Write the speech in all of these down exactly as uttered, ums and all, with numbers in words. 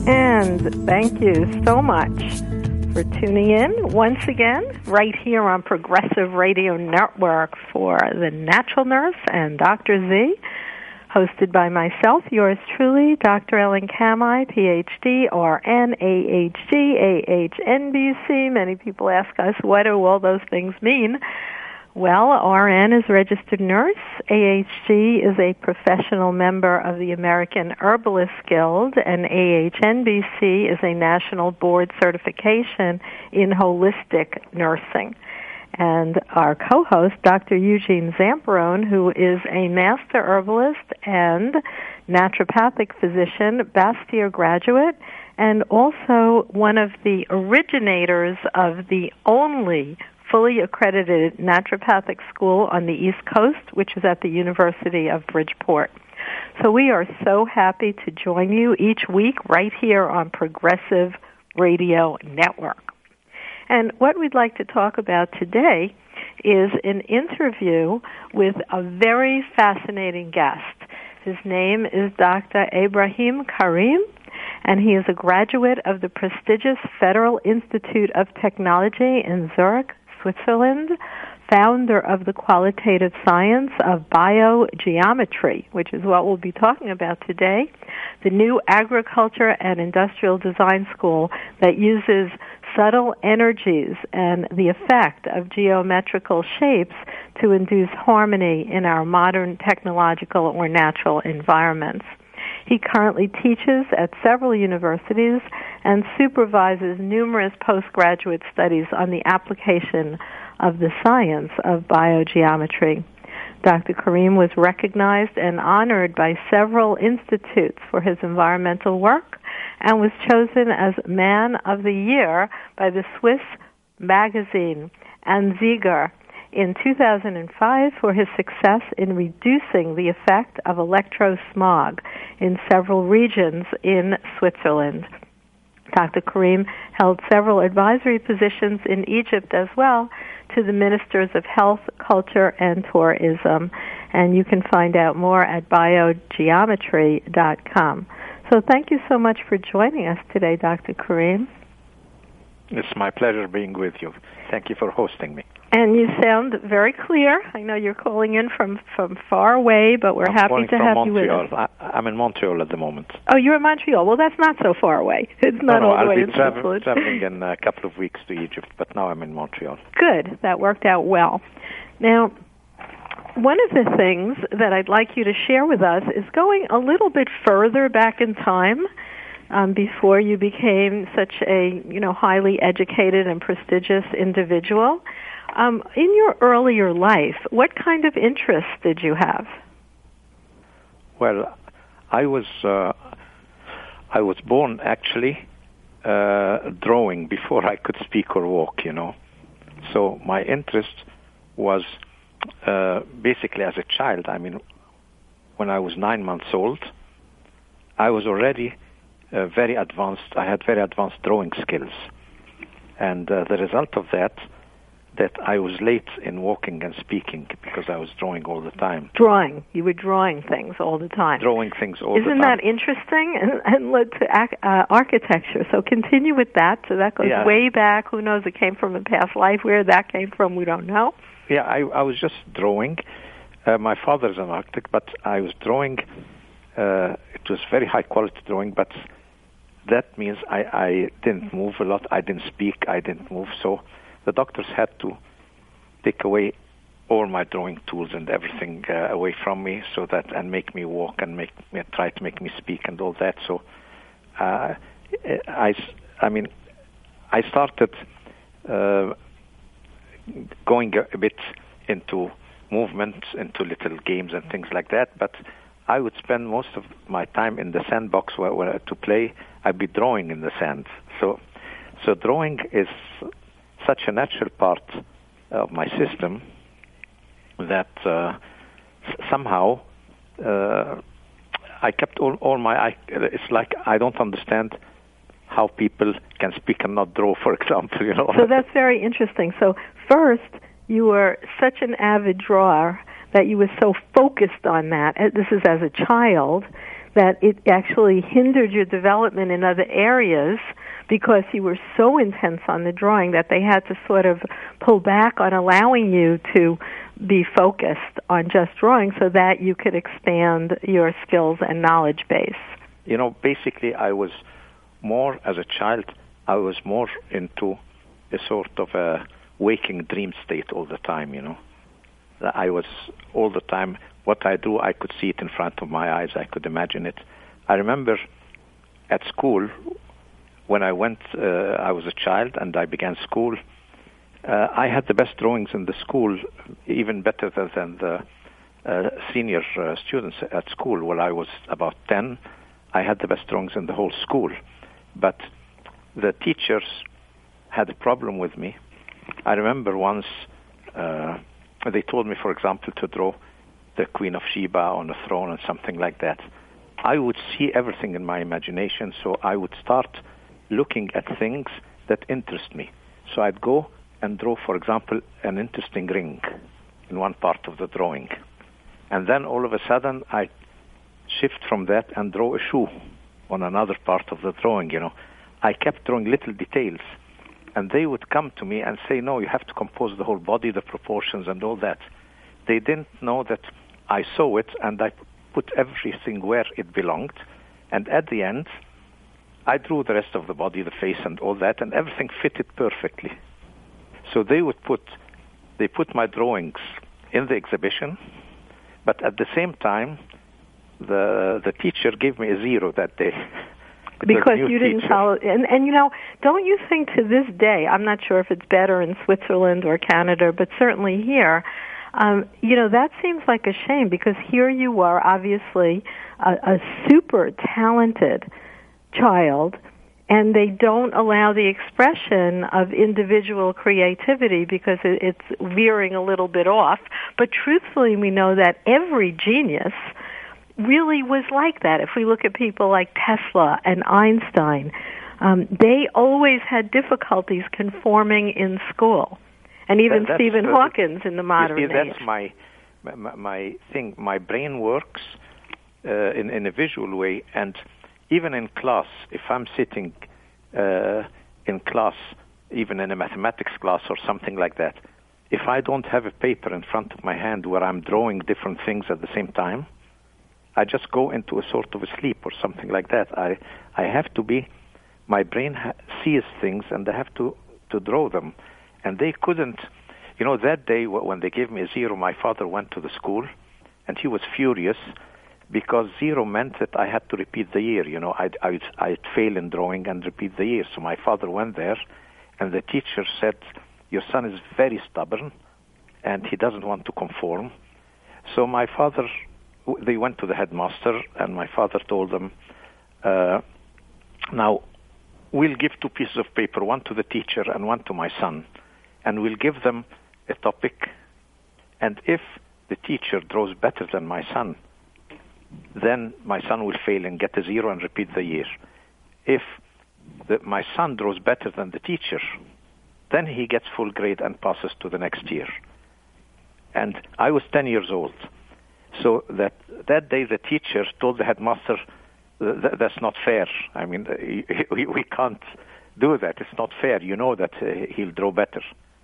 And thank you so much for tuning in once again right here on Progressive Radio Network for The Natural Nurse and Doctor Z, hosted by myself, yours truly, Doctor Ellen Kamhi, P H D, R N, A H G, A H N B C. Many people ask us, what do all those things mean? Well, R N is registered nurse. A H G is a professional member of the American Herbalist Guild, and A H N B C is a national board certification in holistic nursing. And our co-host, Doctor Eugene Zamperone, who is a master herbalist and naturopathic physician, Bastyr graduate, and also one of the originators of the only fully accredited naturopathic school on the East Coast, which is at the University of Bridgeport. So we are so happy to join you each week right here on Progressive Radio Network. And what we'd like to talk about today is an interview with a very fascinating guest. His name is Doctor Ebrahim Karim, and he is a graduate of the prestigious Federal Institute of Technology in Zurich, Switzerland, founder of the qualitative science of biogeometry, which is what we'll be talking about today, the new agriculture and industrial design school that uses subtle energies and the effect of geometrical shapes to induce harmony in our modern technological or natural environments. He currently teaches at several universities and supervises numerous postgraduate studies on the application of the science of biogeometry. Doctor Karim was recognized and honored by several institutes for his environmental work and was chosen as Man of the Year by the Swiss magazine Anzeiger in two thousand five for his success in reducing the effect of electrosmog in several regions in Switzerland. Doctor Karim held several advisory positions in Egypt as well to the Ministers of Health, Culture, and Tourism. And you can find out more at biogeometry dot com. So thank you so much for joining us today, Doctor Karim. It's my pleasure being with you. Thank you for hosting me. And you sound very clear. I know you're calling in from, from far away, but we're I'm happy to have Montreal. you with us. I, I'm in Montreal at the moment. Oh, you're in Montreal. Well, that's not so far away. It's not no, no, all the I'll way be to travel, Switzerland. traveling in a couple of weeks to Egypt, but now I'm in Montreal. Good. That worked out well. Now, one of the things that I'd like you to share with us is going a little bit further back in time um, before you became such a, you know, highly educated and prestigious individual. Um, in your earlier life, what kind of interests did you have? Well, I was uh, I was born actually uh, drawing before I could speak or walk, you know. So my interest was uh, basically as a child. I mean, when I was nine months old, I was already uh, very advanced. I had very advanced drawing skills, and uh, the result of that. that I was late in walking and speaking because I was drawing all the time. Drawing. You were drawing things all the time. Drawing things all Isn't the time. Isn't that interesting? And, and led to ac- uh, architecture. So continue with that. So that goes yeah. way back. Who knows? It came from a past life. Where that came from, we don't know. Yeah, I, I was just drawing. Uh, my father's an architect, but I was drawing. Uh, it was very high-quality drawing, but that means I, I didn't move a lot. I didn't speak. I didn't move. So the doctors had to take away all my drawing tools and everything uh, away from me, so that and make me walk and make me try to make me speak and all that. So, uh, I, I mean, I started uh, going a, a bit into movements, into little games and things like that. But I would spend most of my time in the sandbox where, where to play. I'd be drawing in the sand. So, so drawing is such a natural part of my system that uh, somehow uh, I kept all, all my... I, it's like I don't understand how people can speak and not draw, for example. You know. So that's very interesting. So first, you were such an avid drawer that you were so focused on that. This is as a child, that it actually hindered your development in other areas because you were so intense on the drawing that they had to sort of pull back on allowing you to be focused on just drawing so that you could expand your skills and knowledge base. You know, basically I was more, as a child, I was more into a sort of a waking dream state all the time, you know. I was all the time, what I do, I could see it in front of my eyes, I could imagine it. I remember at school, when I went, uh, I was a child and I began school, uh, I had the best drawings in the school, even better than, than the uh, senior uh, students at school. When I was about ten, I had the best drawings in the whole school. But the teachers had a problem with me. I remember once uh, they told me, for example, to draw the Queen of Sheba on a throne and something like that. I would see everything in my imagination, so I would start looking at things that interest me. So I'd go and draw, for example, an interesting ring in one part of the drawing. And then all of a sudden, I shift from that and draw a shoe on another part of the drawing, you know. I kept drawing little details. And they would come to me and say, no, you have to compose the whole body, the proportions and all that. They didn't know that I saw it and I put everything where it belonged. And at the end, I drew the rest of the body, the face and all that, and everything fitted perfectly. So they would put, they put my drawings in the exhibition, but at the same time, the the teacher gave me a zero that day. Because you didn't teacher. follow, and, and you know, don't you think to this day, I'm not sure if it's better in Switzerland or Canada, but certainly here, um, you know, that seems like a shame because here you are, obviously, a, a super talented child, and they don't allow the expression of individual creativity because it, it's veering a little bit off. But truthfully, we know that every genius really was like that. If we look at people like Tesla and Einstein, um, they always had difficulties conforming in school. And even that, Stephen uh, Hawkins in the modern you see, age. That's my, my, my thing. My brain works uh, in, in a visual way, and even in class, if I'm sitting uh, in class, even in a mathematics class or something like that, if I don't have a paper in front of my hand where I'm drawing different things at the same time, I just go into a sort of a sleep or something like that. I I have to be, my brain ha- sees things and I have to, to draw them. And they couldn't, you know, that day when they gave me a zero, my father went to the school and he was furious because zero meant that I had to repeat the year. You know, I'd, I'd, I'd fail in drawing and repeat the year. So my father went there and the teacher said, your son is very stubborn and he doesn't want to conform. So my father, they went to the headmaster, and my father told them, uh, now, we'll give two pieces of paper, one to the teacher and one to my son, and we'll give them a topic, and if the teacher draws better than my son, then my son will fail and get a zero and repeat the year. If the, my son draws better than the teacher, then he gets full grade and passes to the next year. And I was ten years old. So that that day the teacher told the headmaster, th- that's not fair. I mean, we, we can't do that. It's not fair. You know that uh, he'll draw better.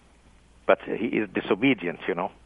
But he is disobedient, you know.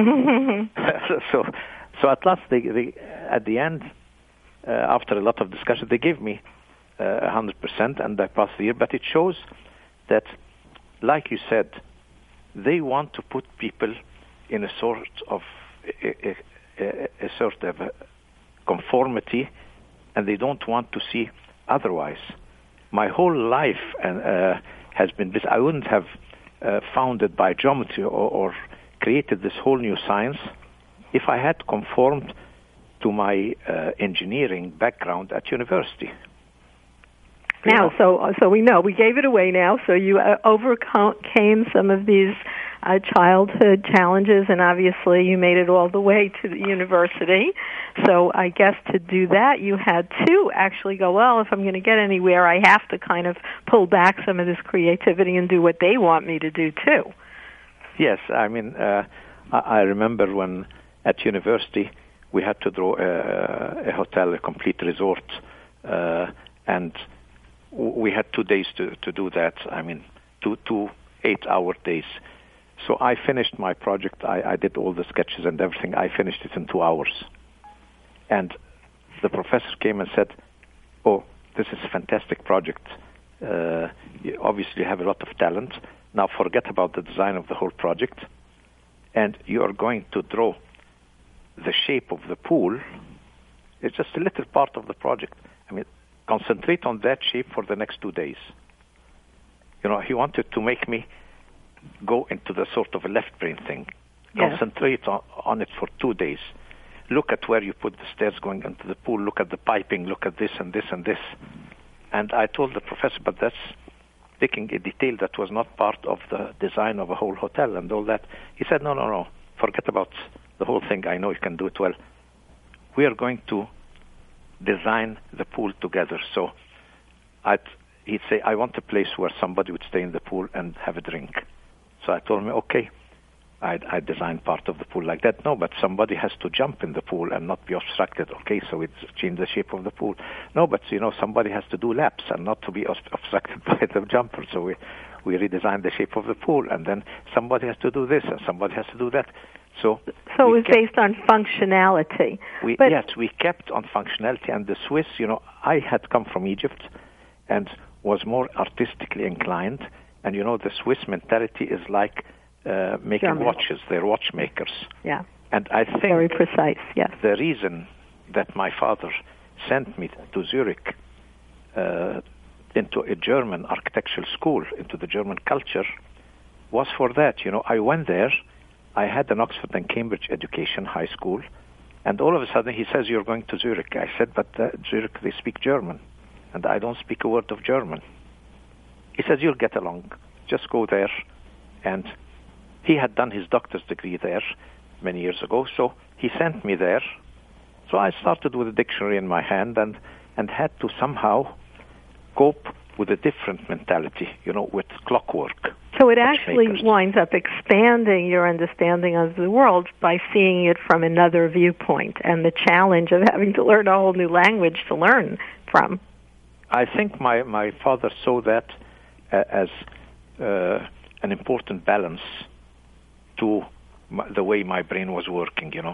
so so at last, they, they, at the end, uh, after a lot of discussion, they gave me uh, one hundred percent and I passed the year. But it shows that, like you said, they want to put people in a sort of... A, a, A, a sort of a conformity, and they don't want to see otherwise. My whole life uh, has been this. I wouldn't have uh, founded by geometry or, or created this whole new science if I had conformed to my uh, engineering background at university. You now, know? so so we know we gave it away now. So you uh, overcame some of these Uh, childhood challenges, and obviously you made it all the way to the university. So I guess to do that, you had to actually go, well, if I'm going to get anywhere, I have to kind of pull back some of this creativity and do what they want me to do, too. Yes, I mean, uh, I, I remember when at university we had to draw a, a hotel, a complete resort, uh, and we had two days to, to do that. I mean, two, two eight-hour days. So I finished my project. I, I did all the sketches and everything. I finished it in two hours. And the professor came and said, oh, this is a fantastic project. Uh, you obviously have a lot of talent. Now forget about the design of the whole project. And you are going to draw the shape of the pool. It's just a little part of the project. I mean, concentrate on that shape for the next two days. You know, he wanted to make me go into the sort of a left brain thing. Yes. Concentrate on, on it for two days. Look at where you put the stairs going into the pool. Look at the piping. Look at this and this and this. And I told the professor, but that's taking a detail that was not part of the design of a whole hotel and all that. He said, no, no, no. Forget about the whole thing. I know you can do it well. We are going to design the pool together. So I'd, he'd say, I want a place where somebody would stay in the pool and have a drink. So I told him, okay, I, I designed part of the pool like that. No, but somebody has to jump in the pool and not be obstructed. Okay, so it's changed the shape of the pool. No, but, you know, somebody has to do laps and not to be obstructed by the jumper. So we, we redesigned the shape of the pool. And then somebody has to do this and somebody has to do that. So, so it was kept, based on functionality. We, but yes, we kept on functionality. And the Swiss, you know, I had come from Egypt and was more artistically inclined. And, you know, the Swiss mentality is like uh, making German. watches. They're watchmakers. Yeah. And I think very precise, yes. The reason that my father sent me to Zurich uh, into a German architectural school, into the German culture, was for that. You know, I went there. I had an Oxford and Cambridge education, high school. And all of a sudden he says, you're going to Zurich. I said, but uh, Zurich, they speak German. And I don't speak a word of German. He says, you'll get along. Just go there. And he had done his doctor's degree there many years ago, so he sent me there. So I started with a dictionary in my hand and, and had to somehow cope with a different mentality, you know, with clockwork. So it actually winds up expanding your understanding of the world by seeing it from another viewpoint and the challenge of having to learn a whole new language to learn from. I think my, my father saw that uh, as uh, an important balance to my, the way my brain was working, you know.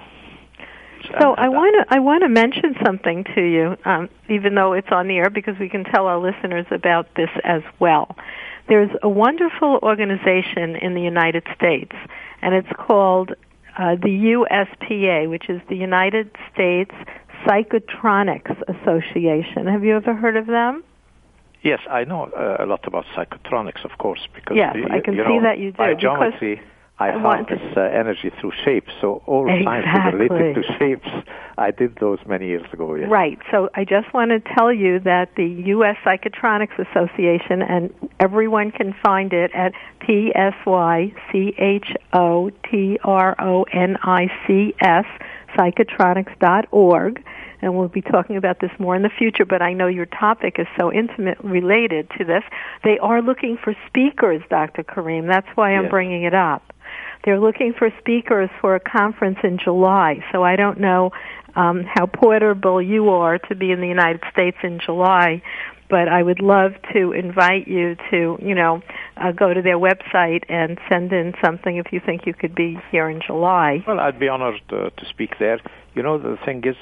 So I want to I want to mention something to you, um, even though it's on the air, because we can tell our listeners about this as well. There's a wonderful organization in the United States, and it's called uh, the U S P A, which is the United States Psychotronics Association. Have you ever heard of them? Yes, I know uh, a lot about psychotronics, of course, because yes, you, I can you see know, that you do. By geometry, I harness uh, energy through shapes, so all exactly. science is related to shapes. I did those many years ago, yes. Right, so I just want to tell you that the U S Psychotronics Association, and everyone can find it at P S Y C H O T R O N I C S, psychotronics dot org, and we'll be talking about this more in the future, but I know your topic is so intimately related to this. They are looking for speakers, Doctor Karim. That's why I'm yes. bringing it up. They're looking for speakers for a conference in July, so I don't know um, how portable you are to be in the United States in July, but I would love to invite you to, you know, uh, go to their website and send in something if you think you could be here in July. Well, I'd be honored uh, to speak there. You know, the thing is,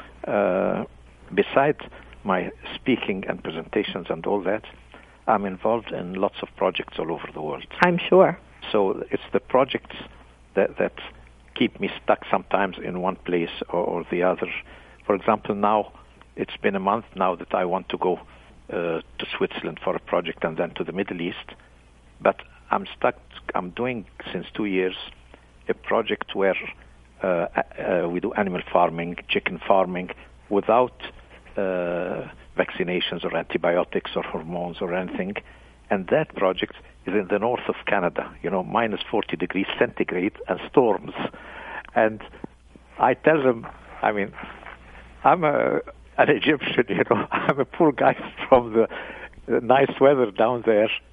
uh, besides my speaking and presentations and all that, I'm involved in lots of projects all over the world. I'm sure. So it's the projects that, that keep me stuck sometimes in one place or, or the other. For example, now it's been a month now that I want to go uh, to Switzerland for a project and then to the Middle East. But I'm stuck, I'm doing since two years a project where uh, uh, we do animal farming, chicken farming, without uh, vaccinations or antibiotics or hormones or anything. And that project is in the north of Canada, you know, minus forty degrees centigrade and storms. And I tell them, I mean, I'm a, an Egyptian, you know, I'm a poor guy from the, the nice weather down there.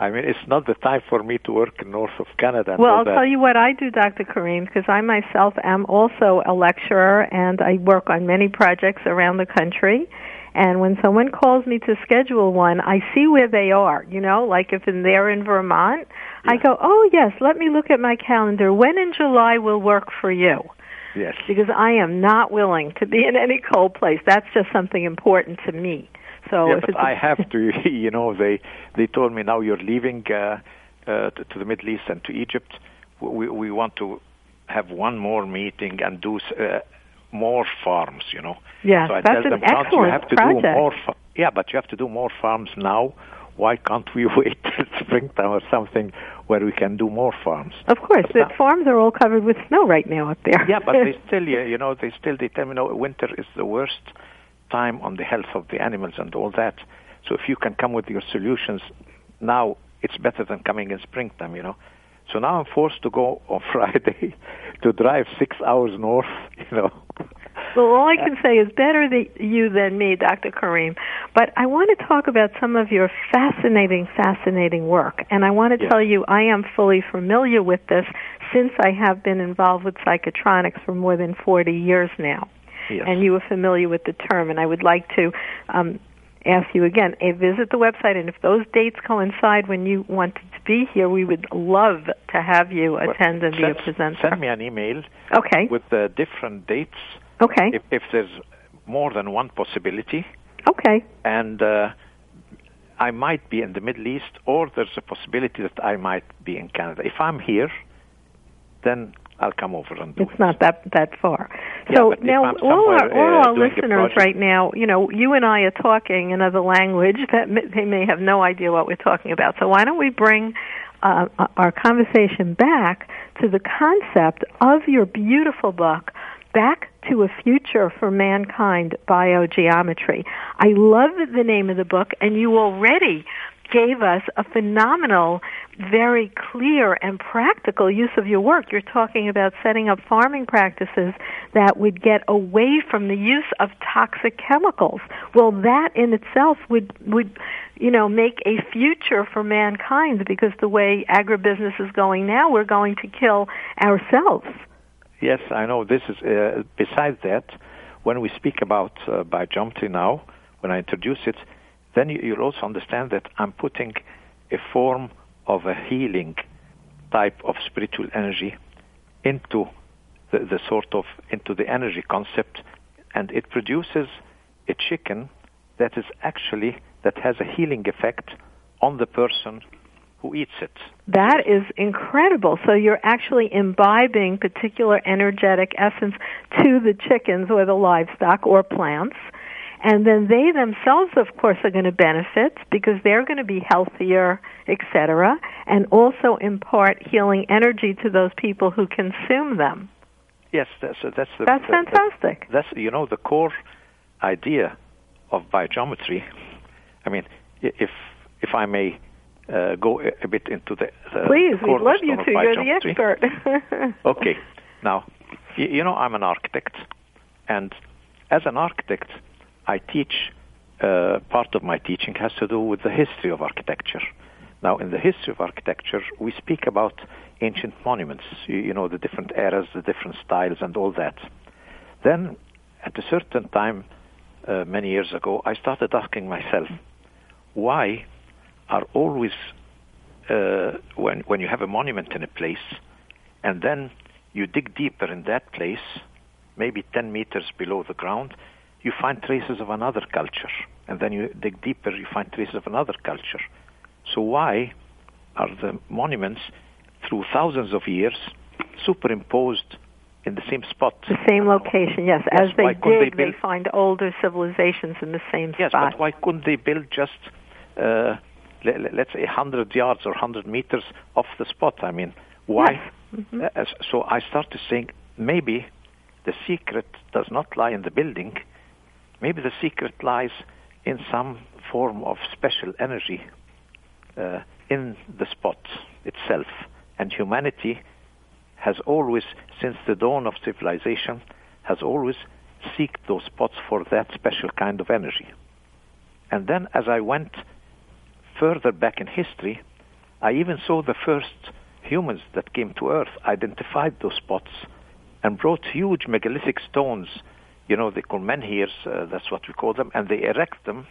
I mean, it's not the time for me to work north of Canada. Well, I'll that. tell you what I do, Doctor Karim, because I myself am also a lecturer, and I work on many projects around the country. And when someone calls me to schedule one, I see where they are, you know, like if they're in Vermont, yeah. I go, oh, yes, let me look at my calendar. When in July will work for you? Yes. Because I am not willing to be in any cold place. That's just something important to me. So yeah, if but it's I have to, you know, they they told me now you're leaving uh, uh, to, to the Middle East and to Egypt. We, we want to have one more meeting and do uh, more farms, you know. Yes, so I that's tell an them, excellent you have to project. Do more fa- yeah, but you have to do more farms now. Why can't we wait till springtime or something where we can do more farms? Of course, the farms are all covered with snow right now up there. Yeah, but they still, you know, they still they tell me, no, winter is the worst time on the health of the animals and all that. So if you can come with your solutions now, it's better than coming in springtime, you know. So now I'm forced to go on Friday to drive six hours north, you know. Well, all I can say is better than you than me, Doctor Karim. But I want to talk about some of your fascinating, fascinating work. And I want to yes. tell you I am fully familiar with this since I have been involved with psychotronics for more than forty years now. Yes. And you are familiar with the term. And I would like to um, ask you again, uh, visit the website. And if those dates coincide when you want to be here, we would love to have you attend well, and be a presenter. Send me an email okay. with the different dates. Okay. If, if there's more than one possibility. Okay. And uh, I might be in the Middle East, or there's a possibility that I might be in Canada. If I'm here, then I'll come over and do it's it. It's not that that far. Yeah, so now, all our, all uh, our listeners right now, you know, you and I are talking another language that may, they may have no idea what we're talking about. So why don't we bring uh, our conversation back to the concept of your beautiful book, Back to a Future for Mankind, Biogeometry. I love the name of the book, and you already gave us a phenomenal, very clear and practical use of your work. You're talking about setting up farming practices that would get away from the use of toxic chemicals. Well, that in itself would, would you know, make a future for mankind, because the way agribusiness is going now, we're going to kill ourselves. Yes, I know. This is uh, besides that, when we speak about uh, biogeometry now, when I introduce it, then you, you'll also understand that I'm putting a form of a healing type of spiritual energy into the, the sort of into the energy concept, and it produces a chicken that is actually that has a healing effect on the person who eats it. That is incredible. So you're actually imbibing particular energetic essence to the chickens or the livestock or plants. And then they themselves, of course, are going to benefit because they're going to be healthier, et cetera, and also impart healing energy to those people who consume them. Yes, that's that's the, that's the, fantastic. The, that's you know the core idea of biogeometry. I mean, if if I may uh, go a, a bit into the, the please, the we'd love you to. You're the expert. Okay, now you, you know I'm an architect, and as an architect, I teach, uh, part of my teaching has to do with the history of architecture. Now, in the history of architecture, we speak about ancient monuments, you, you know, the different eras, the different styles, and all that. Then, at a certain time, uh, many years ago, I started asking myself, why are always, uh, when, when you have a monument in a place, and then you dig deeper in that place, maybe ten meters below the ground, you find traces of another culture. And then you dig deeper, you find traces of another culture. So why are the monuments, through thousands of years, superimposed in the same spot? The same location, yes. As yes, they dig, they, they find older civilizations in the same yes, spot. Yes, but why couldn't they build just, uh, let, let's say, one hundred yards or one hundred meters off the spot? I mean, why? Yes. Mm-hmm. Uh, so I started saying, maybe the secret does not lie in the building. Maybe the secret lies in some form of special energy uh, in the spot itself. And humanity has always, since the dawn of civilization, has always sought those spots for that special kind of energy. And then as I went further back in history, I even saw the first humans that came to Earth identified those spots and brought huge megalithic stones. You know, they call menhirs, uh, that's what we call them, and they erect them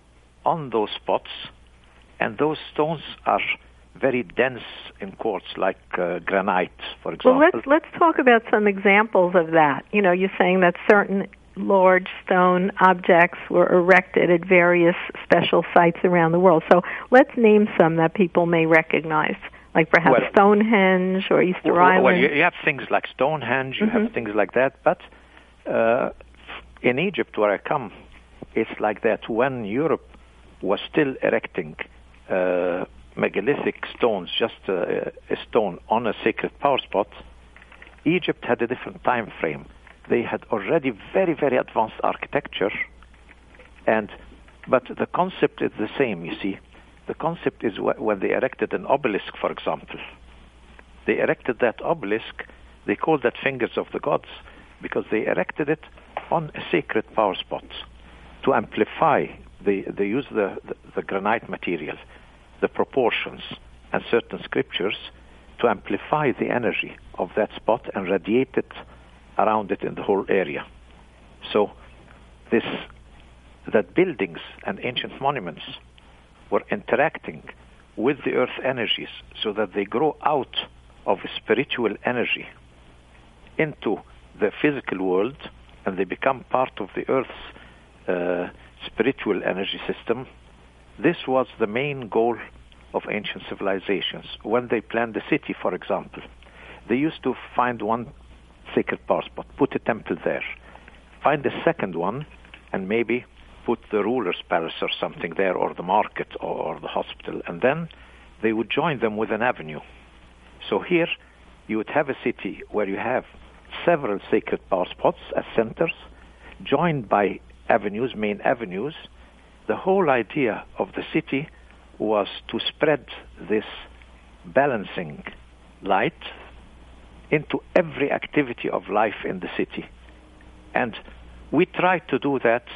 on those spots. And those stones are very dense in quartz, like uh, granite, for example. Well, let's let's talk about some examples of that. You know, you're saying that certain large stone objects were erected at various special sites around the world. So let's name some that people may recognize, like perhaps well, Stonehenge or Easter well, Island. Well, you, you have things like Stonehenge, you mm-hmm. have things like that, but uh, in Egypt, where I come, it's like that. When Europe was still erecting uh, megalithic stones, just a, a stone on a sacred power spot, Egypt had a different time frame. They had already very, very advanced architecture, and but the concept is the same, you see. The concept is wh- when they erected an obelisk, for example. They erected that obelisk, they called that Fingers of the Gods, because they erected it on a sacred power spot to amplify. They, they use the, the, the granite material, the proportions, and certain scriptures to amplify the energy of that spot and radiate it around it in the whole area. So this, that buildings and ancient monuments were interacting with the earth energies so that they grow out of a spiritual energy into the physical world, and they become part of the earth's uh, spiritual energy system. This was the main goal of ancient civilizations. When they planned the city, for example, they used to find one sacred power spot, put a temple there, find a second one, and maybe put the ruler's palace or something there, or the market, or, or the hospital, and then they would join them with an avenue. So here you would have a city where you have several sacred power spots as centers, joined by avenues, main avenues. The whole idea of the city was to spread this balancing light into every activity of life in the city. And we tried to do that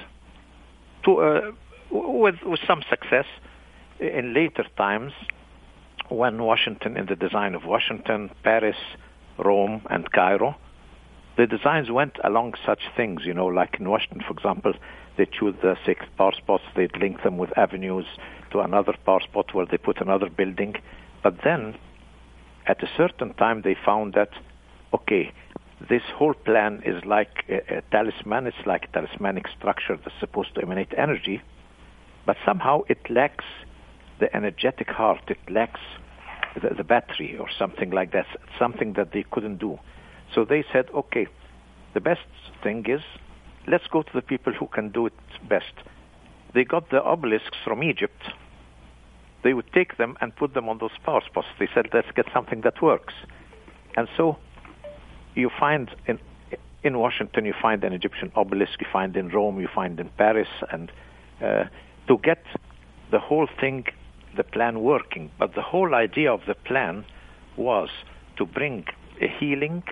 to, uh, with, with some success in later times, when Washington, in the design of Washington, Paris, Rome, and Cairo, the designs went along such things, you know, like in Washington, for example, they choose the six power spots, they'd link them with avenues to another power spot where they put another building. But then, at a certain time, they found that, okay, this whole plan is like a, a talisman, it's like a talismanic structure that's supposed to emanate energy, but somehow it lacks the energetic heart, it lacks the, the battery or something like that, something that they couldn't do. So they said, okay, the best thing is, let's go to the people who can do it best. They got the obelisks from Egypt. They would take them and put them on those power spots. They said, let's get something that works. And so you find in in Washington, you find an Egyptian obelisk, you find in Rome, you find in Paris, and uh, to get the whole thing, the plan working. But the whole idea of the plan was to bring a healing,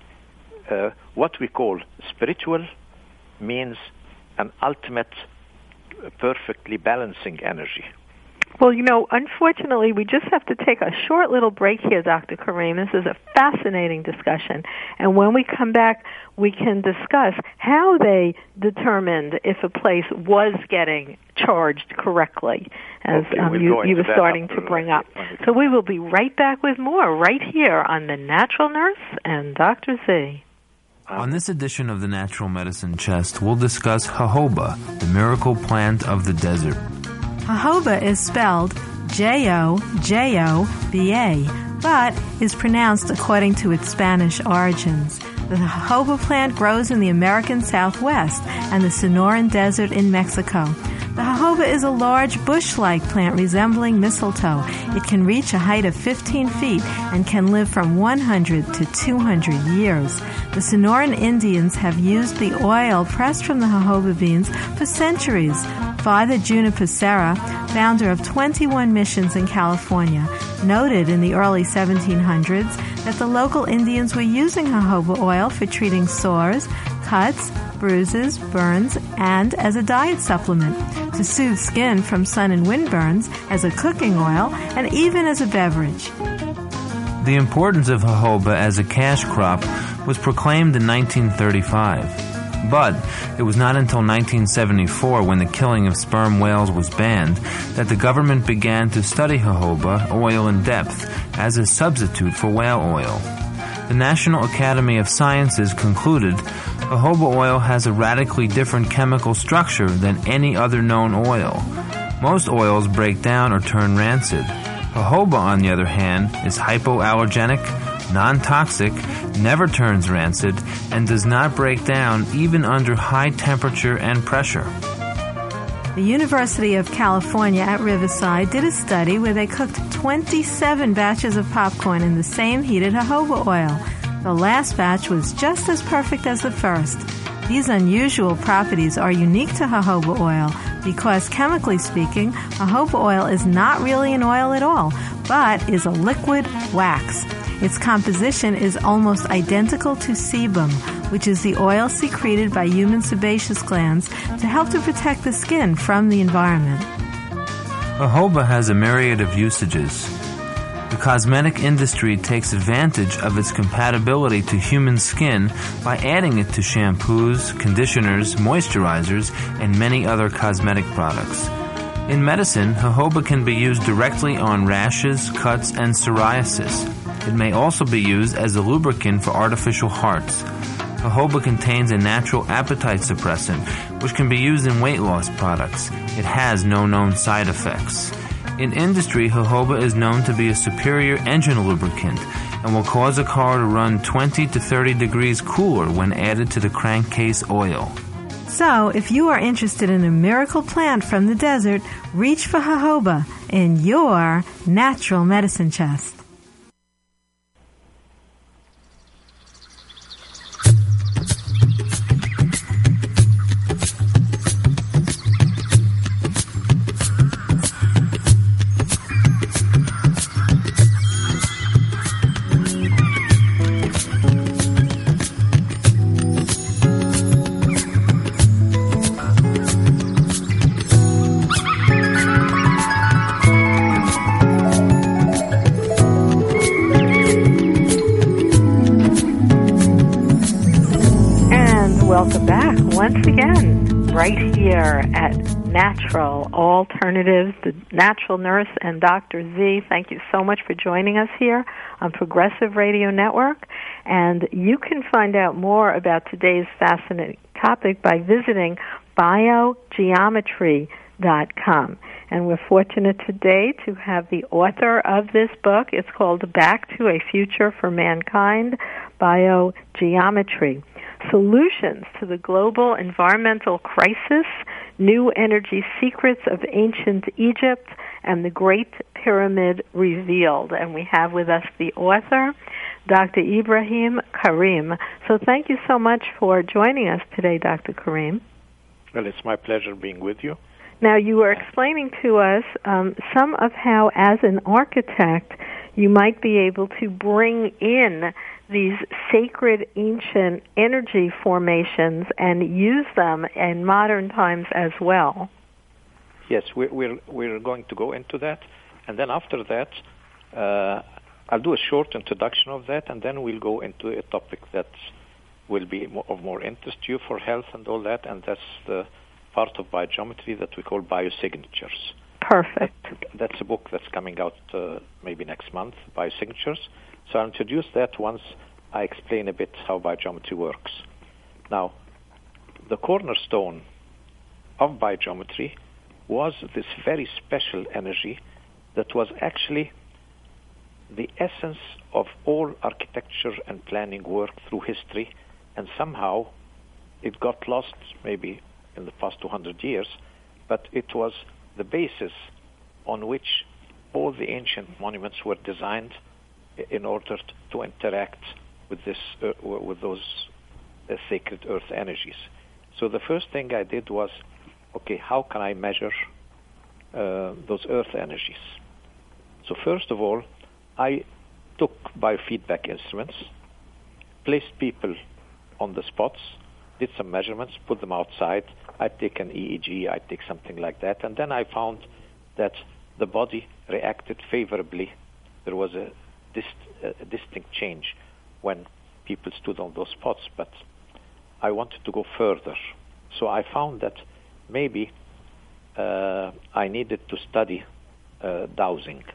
uh, what we call spiritual, means an ultimate, uh, perfectly balancing energy. Well, you know, unfortunately, we just have to take a short little break here, Doctor Karim. This is a fascinating discussion. And when we come back, we can discuss how they determined if a place was getting charged correctly, as okay, um, we'll you, you were starting after, to bring uh, up. So we will be right back with more right here on The Natural Nurse and Doctor Z. On this edition of the Natural Medicine Chest, we'll discuss jojoba, the miracle plant of the desert. Jojoba is spelled J O J O B A, but is pronounced according to its Spanish origins. The jojoba plant grows in the American Southwest and the Sonoran Desert in Mexico. The jojoba is a large bush-like plant resembling mistletoe. It can reach a height of fifteen feet and can live from one hundred to two hundred years. The Sonoran Indians have used the oil pressed from the jojoba beans for centuries. Father Juniper Serra, founder of twenty-one missions in California, noted in the early seventeen hundreds that the local Indians were using jojoba oil for treating sores, cuts, bruises, burns, and as a diet supplement, to soothe skin from sun and wind burns, as a cooking oil, and even as a beverage. The importance of jojoba as a cash crop was proclaimed in nineteen thirty-five. But it was not until nineteen seventy-four, when the killing of sperm whales was banned, that the government began to study jojoba oil in depth as a substitute for whale oil. The National Academy of Sciences concluded jojoba oil has a radically different chemical structure than any other known oil. Most oils break down or turn rancid. Jojoba, on the other hand, is hypoallergenic, non-toxic, never turns rancid, and does not break down even under high temperature and pressure. The University of California at Riverside did a study where they cooked twenty-seven batches of popcorn in the same heated jojoba oil. The last batch was just as perfect as the first. These unusual properties are unique to jojoba oil because, chemically speaking, jojoba oil is not really an oil at all, but is a liquid wax. Its composition is almost identical to sebum, which is the oil secreted by human sebaceous glands to help to protect the skin from the environment. Jojoba has a myriad of usages. The cosmetic industry takes advantage of its compatibility to human skin by adding it to shampoos, conditioners, moisturizers, and many other cosmetic products. In medicine, jojoba can be used directly on rashes, cuts, and psoriasis. It may also be used as a lubricant for artificial hearts. Jojoba contains a natural appetite suppressant, which can be used in weight loss products. It has no known side effects. In industry, jojoba is known to be a superior engine lubricant and will cause a car to run twenty to thirty degrees cooler when added to the crankcase oil. So, if you are interested in a miracle plant from the desert, reach for jojoba in your natural medicine chest. Welcome back once again, right here at Natural Alternatives, the Natural Nurse and Doctor Z. Thank you so much for joining us here on Progressive Radio Network. And you can find out more about today's fascinating topic by visiting biogeometry dot com. And we're fortunate today to have the author of this book. It's called Back to a Future for Mankind, Biogeometry. Solutions to the Global Environmental Crisis, New Energy Secrets of Ancient Egypt, and the Great Pyramid Revealed. And we have with us the author, Doctor Ibrahim Karim. So thank you so much for joining us today, Doctor Karim. Well, it's my pleasure being with you. Now, you were explaining to us um, some of how, as an architect, you might be able to bring in these sacred ancient energy formations and use them in modern times as well. Yes, we're we're, we're going to go into that, and then after that, uh, I'll do a short introduction of that, and then we'll go into a topic that will be more, of more interest to you for health and all that, and that's the part of biogeometry that we call biosignatures. Perfect. That, that's a book that's coming out uh, maybe next month, Biosignatures. So I'll introduce that once I explain a bit how biogeometry works. Now, the cornerstone of biogeometry was this very special energy that was actually the essence of all architecture and planning work through history, and somehow it got lost maybe in the past two hundred years, but it was the basis on which all the ancient monuments were designed in order to interact with this, uh, with those uh, sacred earth energies. So the first thing I did was, okay, how can I measure uh, those earth energies? So first of all, I took biofeedback instruments, placed people on the spots, did some measurements, put them outside. I'd take an E E G, I'd take something like that, and then I found that the body reacted favorably. There was a, dist- a distinct change when people stood on those spots, but I wanted to go further. So I found that maybe uh, I needed to study uh, dowsing.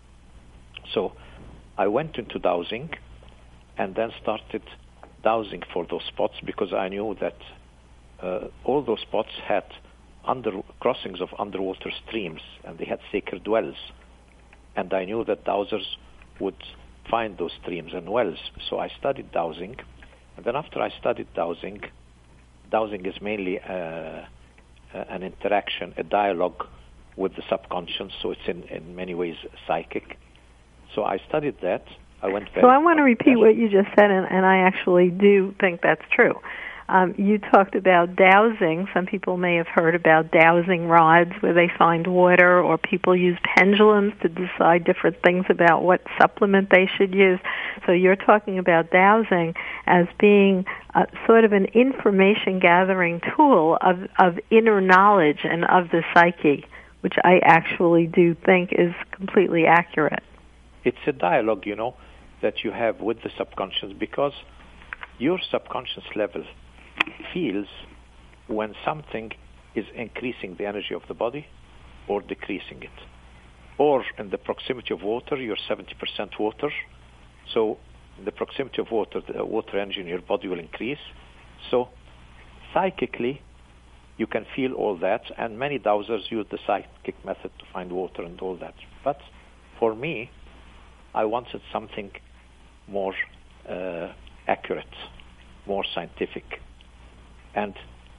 So I went into dowsing and then started dowsing for those spots, because I knew that uh, all those spots had under crossings of underwater streams, and they had sacred wells. And I knew that dowsers would find those streams and wells. So I studied dowsing. And then after I studied dowsing, dowsing is mainly uh, an interaction, a dialogue with the subconscious. So it's in, in many ways psychic. So I studied that. I went very So I want to repeat what you just said, and, and I actually do think that's true. Um, you talked about dowsing. Some people may have heard about dowsing rods where they find water, or people use pendulums to decide different things about what supplement they should use. So you're talking about dowsing as being uh, sort of an information-gathering tool of, of inner knowledge and of the psyche, which I actually do think is completely accurate. It's a dialogue, you know, that you have with the subconscious, because your subconscious level feels when something is increasing the energy of the body or decreasing it. Or in the proximity of water, you're seventy percent water. So in the proximity of water, the water energy in your body will increase. So psychically, you can feel all that, and many dowsers use the psychic method to find water and all that. But for me, I wanted something more uh, accurate, more scientific. And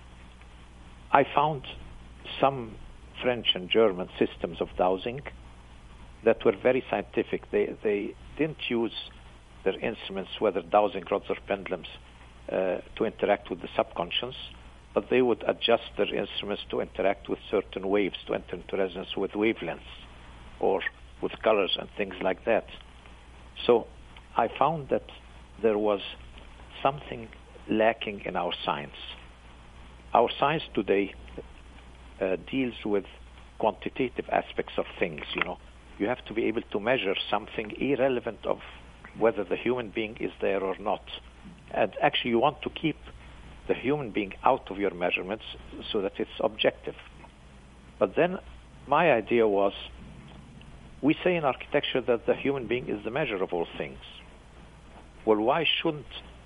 I found some French and German systems of dowsing that were very scientific. They they didn't use their instruments, whether dowsing rods or pendulums, uh, to interact with the subconscious, but they would adjust their instruments to interact with certain waves, to enter into resonance with wavelengths or with colors and things like that. So I found that there was something lacking in our science. Our science today uh, deals with quantitative aspects of things, you know. You have to be able to measure something irrelevant of whether the human being is there or not. And actually you want to keep the human being out of your measurements so that it's objective. But then my idea was, we say in architecture that the human being is the measure of all things. Well, why shouldn't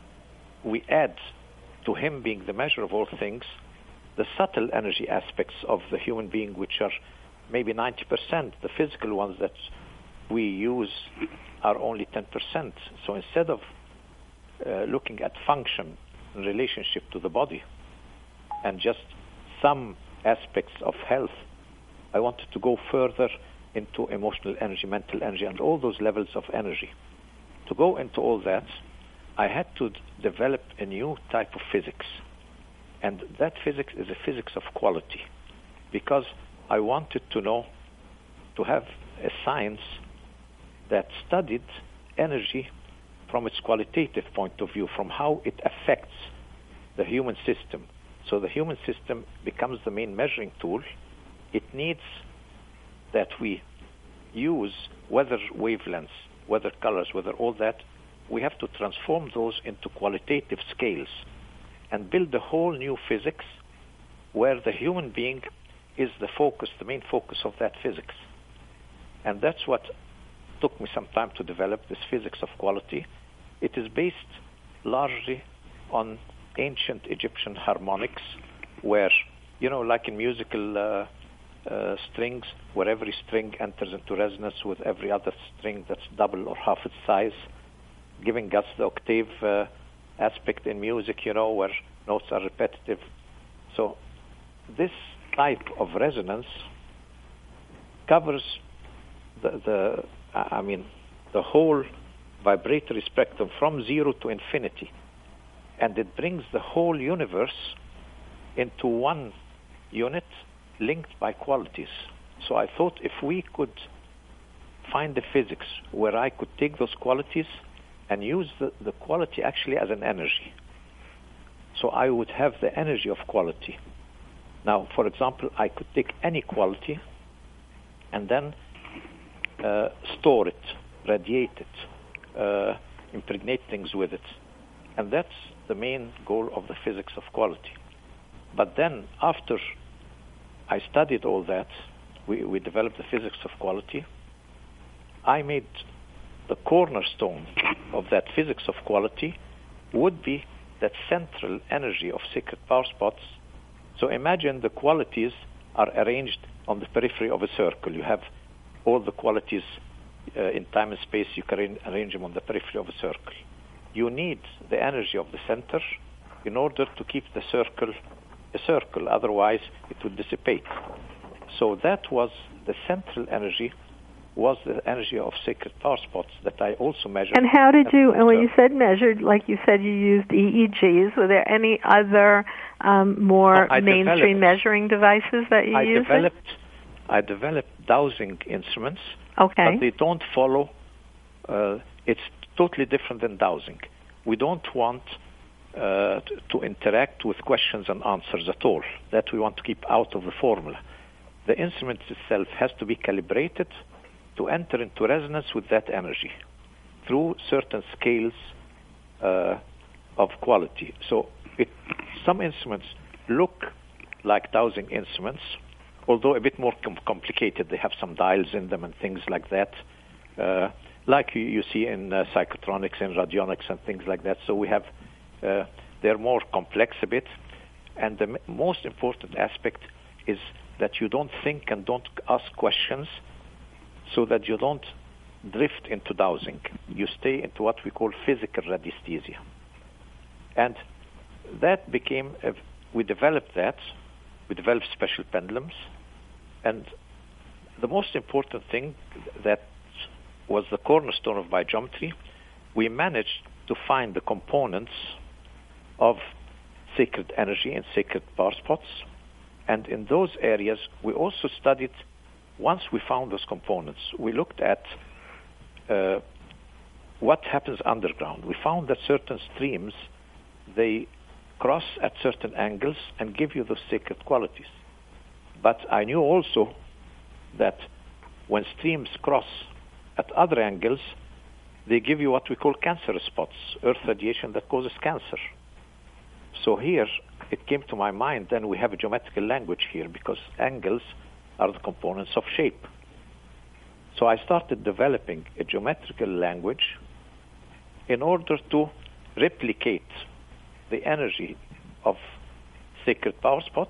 we add to him being the measure of all things the subtle energy aspects of the human being, which are maybe ninety percent. The physical ones that we use are only ten percent. So instead of uh, looking at function in relationship to the body and just some aspects of health, I wanted to go further into emotional energy, mental energy, and all those levels of energy. To go into all that, I had to d- develop a new type of physics. And that physics is a physics of quality, because I wanted to know, to have a science that studied energy from its qualitative point of view, from how it affects the human system. So the human system becomes the main measuring tool. It needs that we use weather wavelengths, weather colors, weather all that. We have to transform those into qualitative scales and build a whole new physics where the human being is the focus, the main focus of that physics. And that's what took me some time to develop, this physics of quality. It is based largely on ancient Egyptian harmonics, where, you know, like in musical uh, uh, strings, where every string enters into resonance with every other string that's double or half its size, giving us the octave uh, aspect in music, you know, where notes are repetitive. So this type of resonance covers the, the I mean, the whole vibratory spectrum from zero to infinity. And it brings the whole universe into one unit linked by qualities. So I thought if we could find a physics where I could take those qualities and use the, the quality actually as an energy. So I would have the energy of quality. Now, for example, I could take any quality and then uh, store it, radiate it, uh, impregnate things with it. And that's the main goal of the physics of quality. But then after I studied all that, we, we developed the physics of quality, I made the cornerstone of that physics of quality would be that central energy of sacred power spots. So imagine the qualities are arranged on the periphery of a circle. You have all the qualities uh, in time and space, you can arrange them on the periphery of a circle. You need the energy of the center in order to keep the circle a circle, otherwise it would dissipate. So that was the central energy, was the energy of sacred power spots that I also measured. And how did you, and when you said measured, like you said you used E E Gs, were there any other um, more no, mainstream measuring devices that you I used? Developed, I developed dowsing instruments, okay. but they don't follow, uh, it's totally different than dowsing. We don't want uh, to, to interact with questions and answers at all. That we want to keep out of the formula. The instrument itself has to be calibrated to enter into resonance with that energy through certain scales uh, of quality. So it, some instruments look like dowsing instruments, although a bit more com- complicated. They have some dials in them and things like that, uh, like you, you see in uh, psychotronics and radionics and things like that. So we have, uh, they're more complex a bit. And the m- most important aspect is that you don't think and don't ask questions, so that you don't drift into dowsing. You stay into what we call physical radiesthesia. And that became, a, we developed that, we developed special pendulums, and the most important thing that was the cornerstone of biogeometry, we managed to find the components of sacred energy and sacred power spots, and in those areas we also studied. Once we found those components, we looked at uh, what happens underground. We found that certain streams, they cross at certain angles and give you those sacred qualities. But I knew also that when streams cross at other angles, they give you what we call cancerous spots, earth radiation that causes cancer. So here, it came to my mind, then we have a geometrical language here, because angles are the components of shape. So I started developing a geometrical language in order to replicate the energy of sacred power spots,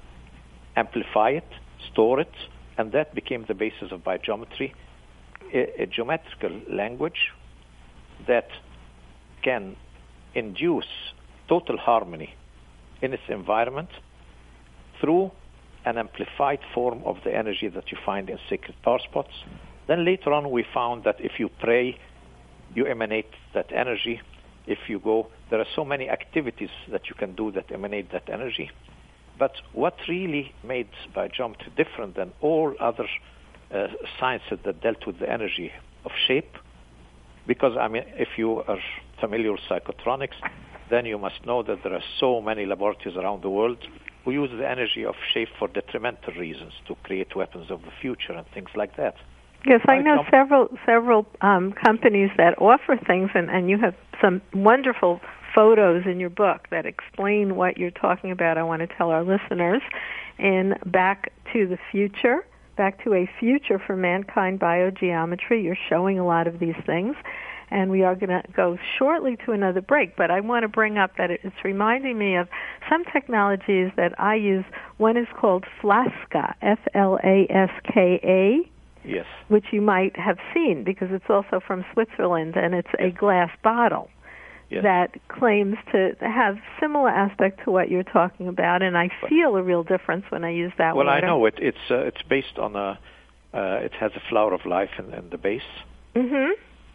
amplify it, store it, and that became the basis of biogeometry, a, a geometrical language that can induce total harmony in its environment through an amplified form of the energy that you find in sacred power spots. Then later on we found that if you pray, you emanate that energy. If you go, there are so many activities that you can do that emanate that energy. But what really made biogeometry different than all other uh, sciences that dealt with the energy of shape, because I mean, if you are familiar with psychotronics, then you must know that there are so many laboratories around the world who use the energy of shape for detrimental reasons, to create weapons of the future and things like that. Yes, I know several several um, companies that offer things, and, and you have some wonderful photos in your book that explain what you're talking about. I want to tell our listeners. In Back to the Future, Back to a Future for Mankind Biogeometry, you're showing a lot of these things. And we are going to go shortly to another break, but I want to bring up that it's reminding me of some technologies that I use. One is called Flaska, F L A S K A, yes, which you might have seen because it's also from Switzerland, and it's a glass bottle yes. that claims to have similar aspect to what you're talking about, and I feel a real difference when I use that well, water. Well, I know it. It's, uh, it's based on a, uh, it has a flower of life in, in the base. Mm-hmm.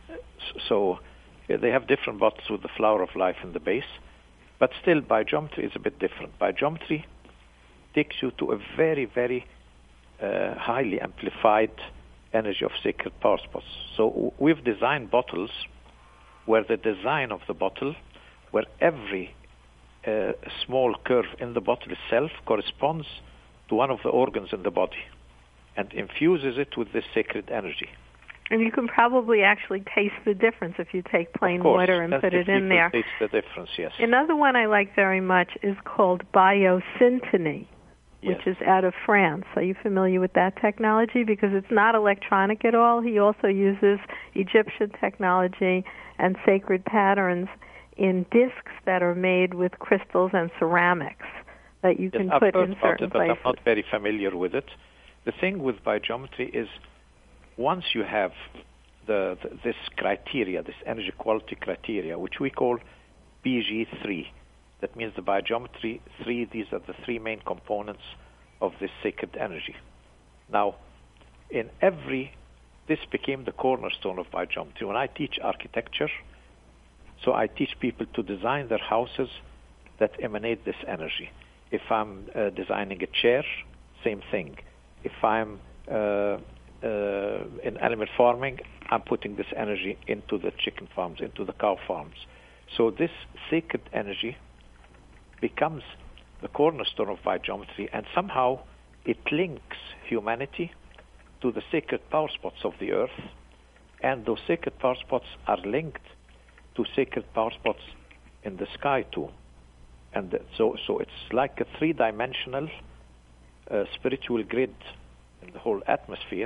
So yeah, they have different bottles with the flower of life in the base, but still biogeometry is a bit different. Biogeometry takes you to a very, very uh, highly amplified energy of sacred power spots. So w- we've designed bottles where the design of the bottle, where every a small curve in the bottle itself corresponds to one of the organs in the body and infuses it with this sacred energy. And you can probably actually taste the difference if you take plain water and put it in there. Taste the difference, yes. Another one I like very much is called biosyntony, which yes. is out of France. Are you familiar with that technology? Because it's not electronic at all. He also uses Egyptian technology and sacred patterns in discs that are made with crystals and ceramics that you can yes, put I've in heard certain about it, places. But I'm not very familiar with it. The thing with biogeometry is once you have the, the this criteria, this energy quality criteria, which we call B G three, that means the biogeometry three, these are the three main components of this sacred energy. Now, in every, this became the cornerstone of biogeometry. When I teach architecture, so I teach people to design their houses that emanate this energy. If I'm uh, designing a chair, same thing. If I'm uh, uh, in animal farming, I'm putting this energy into the chicken farms, into the cow farms. So this sacred energy becomes the cornerstone of biogeometry, and somehow it links humanity to the sacred power spots of the earth, and those sacred power spots are linked to sacred power spots in the sky too. And so, so it's like a three-dimensional uh, spiritual grid in the whole atmosphere.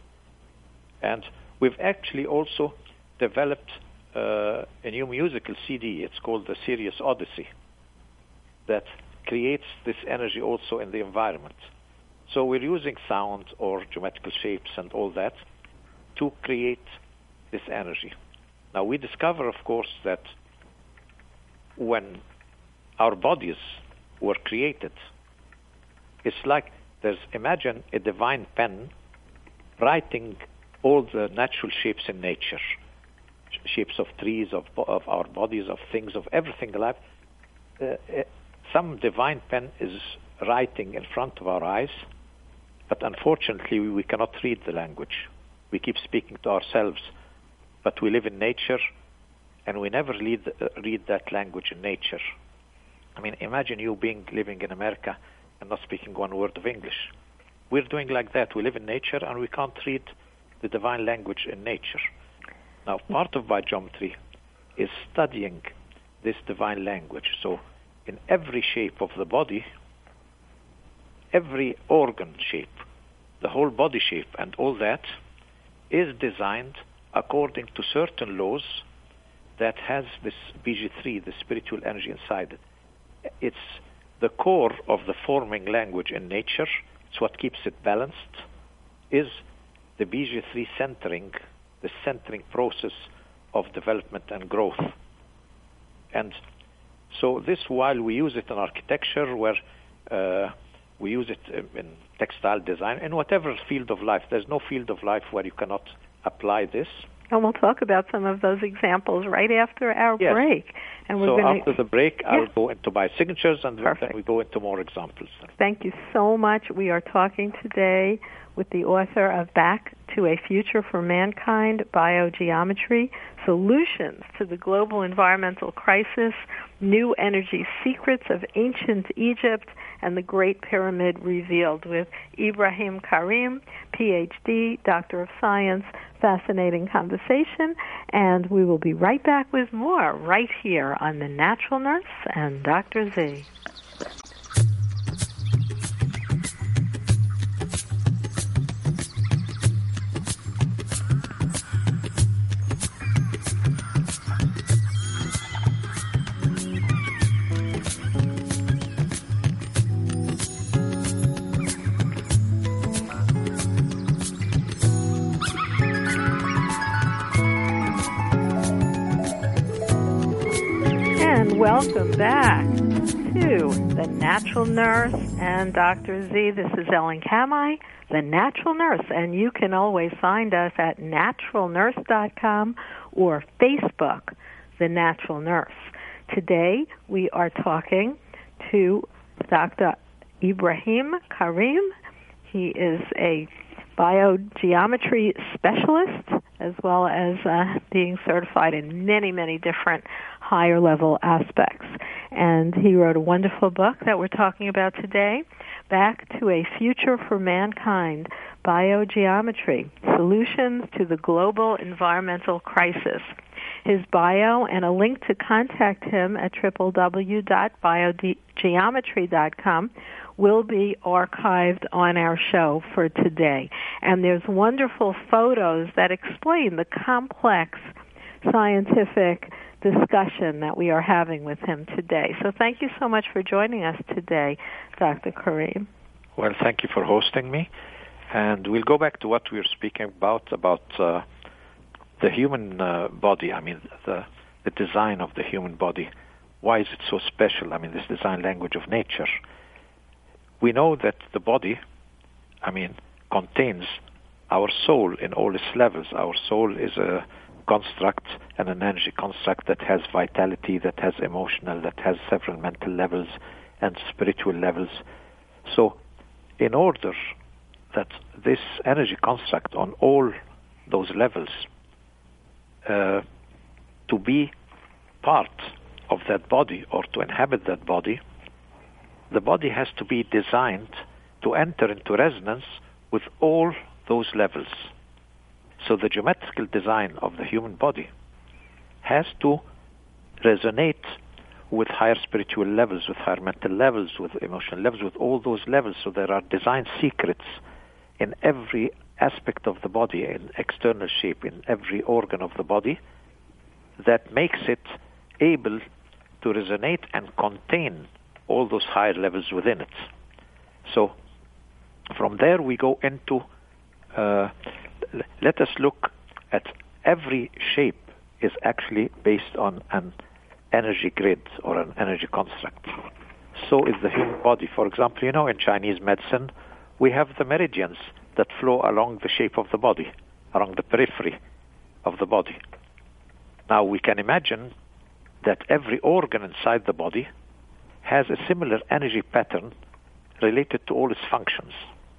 And we've actually also developed uh, a new musical C D. It's called the Sirius Odyssey, that creates this energy also in the environment. So we're using sound or geometrical shapes and all that to create this energy. Now we discover, of course, that when our bodies were created, it's like there's, imagine a divine pen writing all the natural shapes in nature, shapes of trees, of, of our bodies, of things, of everything alive. Uh, some divine pen is writing in front of our eyes, but unfortunately we, we cannot read the language. We keep speaking to ourselves, but we live in nature, and we never read, uh, read that language in nature. I mean, imagine you being living in America and not speaking one word of English. We're doing like that. We live in nature, and we can't read the divine language in nature. Now, part of biogeometry is studying this divine language. So in every shape of the body, every organ shape, the whole body shape and all that is designed according to certain laws that has this B G three, the spiritual energy inside it. It's the core of the forming language in nature. It's what keeps it balanced, is the B G three centering, the centering process of development and growth. And so this, while we use it in architecture, where uh, we use it in textile design, in whatever field of life, there's no field of life where you cannot apply this. And we'll talk about some of those examples right after our yes. break. And we're so gonna... after the break, yeah. I'll go into biosignatures, and Perfect. then we go into more examples. Thank you so much. We are talking today with the author of Back to a Future for Mankind, Biogeometry, Solutions to the Global Environmental Crisis, New Energy Secrets of Ancient Egypt, and the Great Pyramid Revealed, with Ibrahim Karim, P H D, Doctor of Science. Fascinating conversation, and we will be right back with more right here on The Natural Nurse and Doctor Z. Welcome back to The Natural Nurse and Doctor Z. This is Ellen Kamai, The Natural Nurse, and you can always find us at natural nurse dot com or Facebook, The Natural Nurse. Today we are talking to Doctor Ibrahim Karim. He is a biogeometry specialist, as well as uh, being certified in many, many different higher level aspects. And he wrote a wonderful book that we're talking about today, Back to a Future for Mankind, Biogeometry, Solutions to the Global Environmental Crisis. His bio and a link to contact him at w w w dot biogeometry dot com will be archived on our show for today. And there's wonderful photos that explain the complex scientific discussion that we are having with him today. So thank you so much for joining us today, Doctor Karim. Well, thank you for hosting me. And we'll go back to what we were speaking about, about uh, the human uh, body. I mean, the, the design of the human body. Why is it so special? I mean, this design language of nature. We know that the body, I mean, contains our soul in all its levels. Our soul is a construct and an energy construct that has vitality, that has emotional, that has several mental levels and spiritual levels. So in order that this energy construct on all those levels uh, to be part of that body or to inhabit that body, the body has to be designed to enter into resonance with all those levels. So the geometrical design of the human body has to resonate with higher spiritual levels, with higher mental levels, with emotional levels, with all those levels. So there are design secrets in every aspect of the body, in external shape, in every organ of the body, that makes it able to resonate and contain all those higher levels within it. So from there we go into, uh, let us look at every shape is actually based on an energy grid or an energy construct. So is the human body. For example, you know, in Chinese medicine, we have the meridians that flow along the shape of the body, along the periphery of the body. Now we can imagine that every organ inside the body has a similar energy pattern related to all its functions.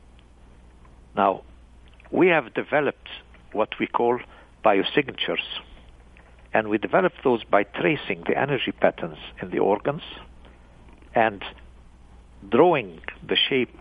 Now, we have developed what we call biosignatures, and we developed those by tracing the energy patterns in the organs and drawing the shape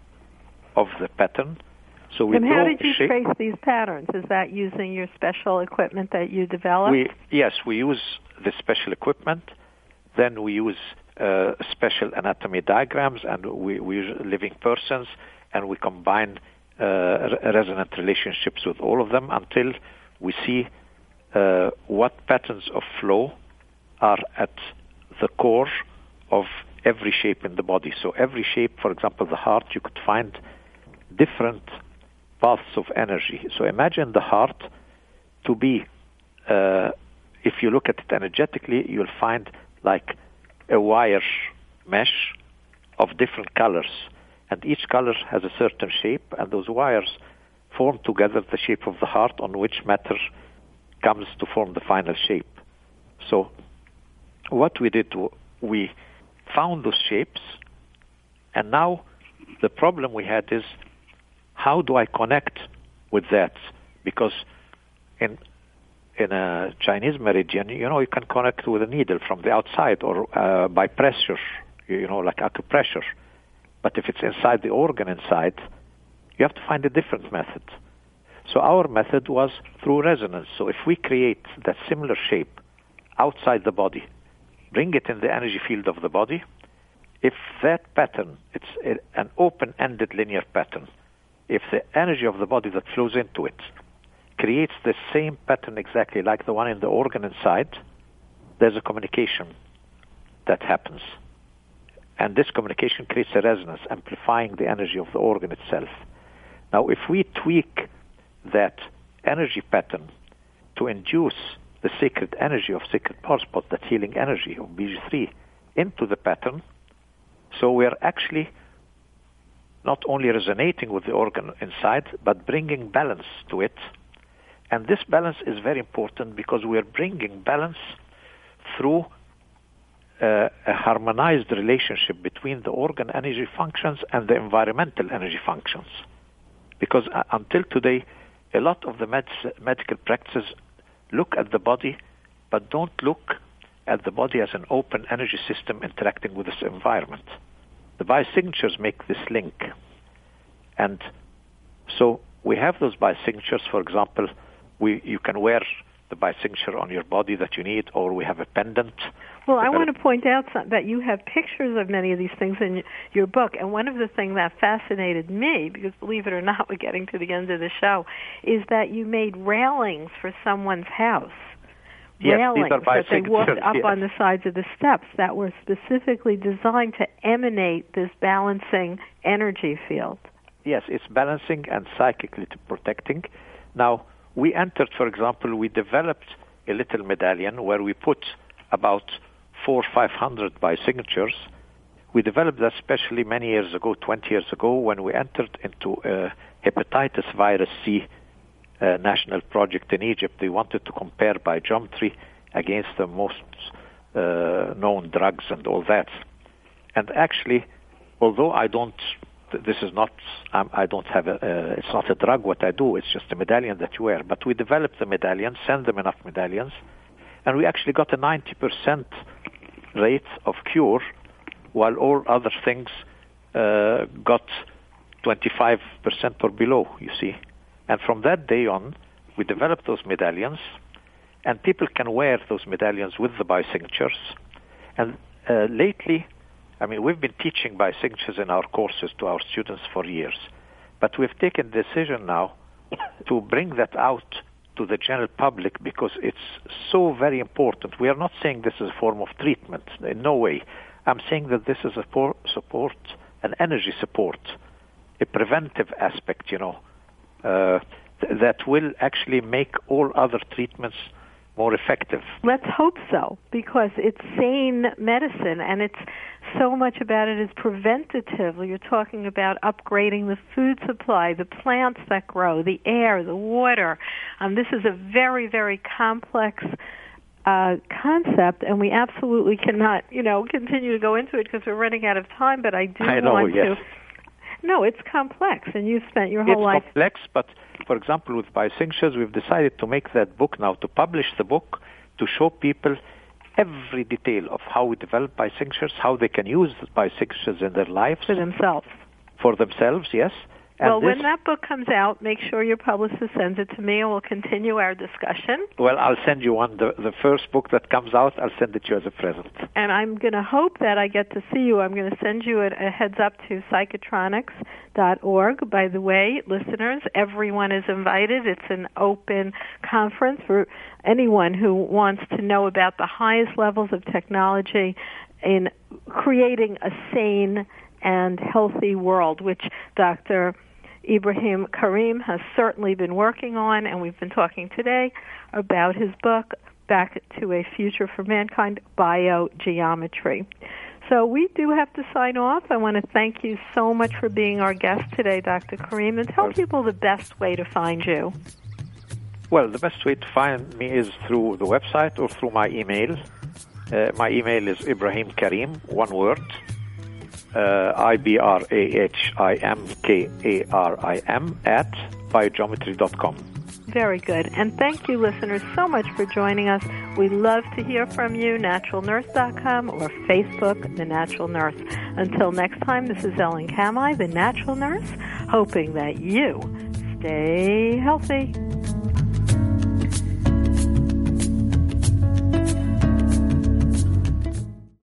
of the pattern. So we and how draw did you shape. trace these patterns? Is that using your special equipment that you developed? We, yes, we use the special equipment. Then we use uh, special anatomy diagrams, and we, we use living persons, and we combine uh, resonant relationships with all of them until we see uh, what patterns of flow are at the core of every shape in the body. So every shape, for example, the heart, you could find different paths of energy. So imagine the heart to be, uh, if you look at it energetically, you'll find like a wire mesh of different colors. And each color has a certain shape, and those wires form together the shape of the heart, on which matter comes to form the final shape. So what we did, we found those shapes, and now the problem we had is, how do I connect with that? Because in in a Chinese meridian, you know, you can connect with a needle from the outside or uh, by pressure, you know, like acupressure. But if it's inside the organ inside, you have to find a different method. So our method was through resonance. So if we create that similar shape outside the body, bring it in the energy field of the body, if that pattern, it's an open-ended linear pattern, if the energy of the body that flows into it creates the same pattern exactly like the one in the organ inside, there's a communication that happens. And this communication creates a resonance, amplifying the energy of the organ itself. Now, if we tweak that energy pattern to induce the sacred energy of sacred power spot, that healing energy of B G three, into the pattern, so we are actually not only resonating with the organ inside, but bringing balance to it. And this balance is very important because we are bringing balance through uh, a harmonized relationship between the organ energy functions and the environmental energy functions. Because uh, until today, a lot of the med- medical practices look at the body, but don't look at the body as an open energy system interacting with its environment. The biosignatures make this link. And so we have those biosignatures. For example, we you can wear the biosignature on your body that you need, or we have a pendant. Well, I want to point out some, that you have pictures of many of these things in your book, and one of the things that fascinated me, because believe it or not, we're getting to the end of the show, is that you made railings for someone's house. Yes, railings these are that they walked up yes. on the sides of the steps that were specifically designed to emanate this balancing energy field. Yes, it's balancing and psychically protecting. Now, we entered, for example, we developed a little medallion where we put about four, five hundred biosignatures. We developed that especially many years ago, twenty years ago, when we entered into a hepatitis virus C uh, national project in Egypt. They wanted to compare biogeometry against the most uh, known drugs and all that. And actually, although I don't, this is not, um, I don't have a, uh, it's not a drug what I do, it's just a medallion that you wear. But we developed the medallion, send them enough medallions, and we actually got a ninety percent rate of cure, while all other things uh, got twenty-five percent or below, you see. And from that day on, we developed those medallions, and people can wear those medallions with the biosignatures. And uh, lately, I mean, we've been teaching biosignatures in our courses to our students for years, but we've taken the decision now to bring that out to the general public because it's so very important. We are not saying this is a form of treatment, in no way. I'm saying that this is a support, an energy support, a preventive aspect, you know, uh, th- that will actually make all other treatments more effective. Let's hope so, because it's sane medicine, and it's so much about it is preventative. You're talking about upgrading the food supply, the plants that grow, the air, the water. Um, this is a very, very complex uh, concept, and we absolutely cannot, you know, continue to go into it because we're running out of time. But I do I know, want yes. to. No, it's complex, and you've spent your whole it's life. It's complex, but for example, with biosignatures, we've decided to make that book now, to publish the book, to show people every detail of how we develop biosignatures, how they can use biosignatures in their lives. For themselves. For themselves, yes. And well, this, when that book comes out, make sure your publicist sends it to me, and we'll continue our discussion. Well, I'll send you one. The, the first book that comes out, I'll send it to you as a present. And I'm going to hope that I get to see you. I'm going to send you a, a heads up to psychotronics dot org. By the way, listeners, everyone is invited. It's an open conference for anyone who wants to know about the highest levels of technology in creating a sane and healthy world, which Doctor Ibrahim Karim has certainly been working on, and we've been talking today about his book, Back to a Future for Mankind, Biogeometry. So we do have to sign off. I want to thank you so much for being our guest today, Doctor Karim, and tell people the best way to find you. Well, the best way to find me is through the website or through my email. Uh, my email is Ibrahim Karim, one word, uh, I B R A H I M K A R I M, at biogeometry dot com. Very good. And thank you, listeners, so much for joining us. We love to hear from you, natural nurse dot com or Facebook, The Natural Nurse. Until next time, this is Ellen Kamai, The Natural Nurse, hoping that you stay healthy.